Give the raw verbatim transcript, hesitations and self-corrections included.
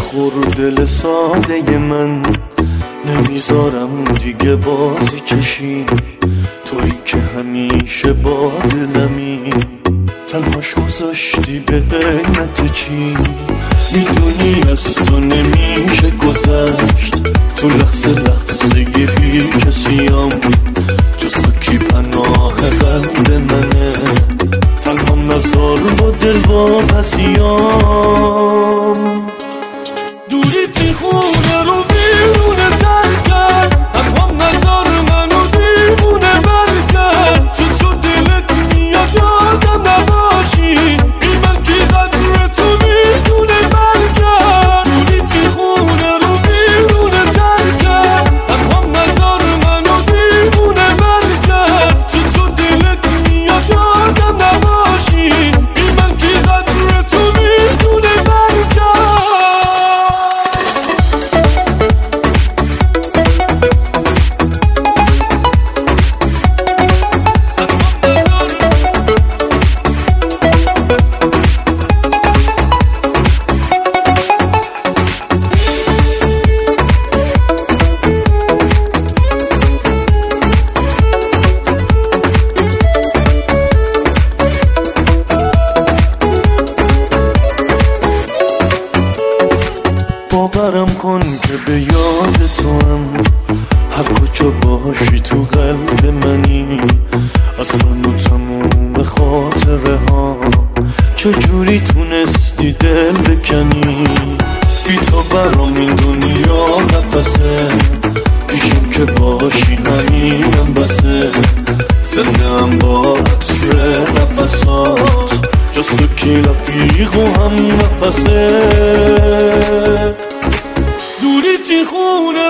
خور دل ساده من، نمیذارم دیگه بازی کشی، تویی که همیشه با دلمی، تنهاش گذاشتی به قیمت چی؟ میدونی از تو نمیشه گذشت، تو لحظه لحظه یه بی کسیم، جز تو کی پناه قلب منه، تنها نزار با دل با پسیم. دوری تی خونه رو بیرونه تر کرد، تنها نزار منو دیوونه بر کرد، چون تو دلت میاد یادم نباشی، این من که قدر تو میدونه بر کرد. دوری تی خونه رو بیرونه تر کرد، تنها نزار منو دیوونه بر کرد، چون تو دلت میاد یادم نباشی، این من که قدر تو میدونه بر کرد. باورم کن که به یاد تو هم، هر کجا باشی تو قلب منی، از من و تموم خاطره ها، چجوری تونستی دل بکنی؟ بی تو برام این دنیا نفسه، پیشم که باشی همینم بسه، زنده هم با عطر نفسات، جز تو کی رفیق و هم نفسه. دوری تی خونه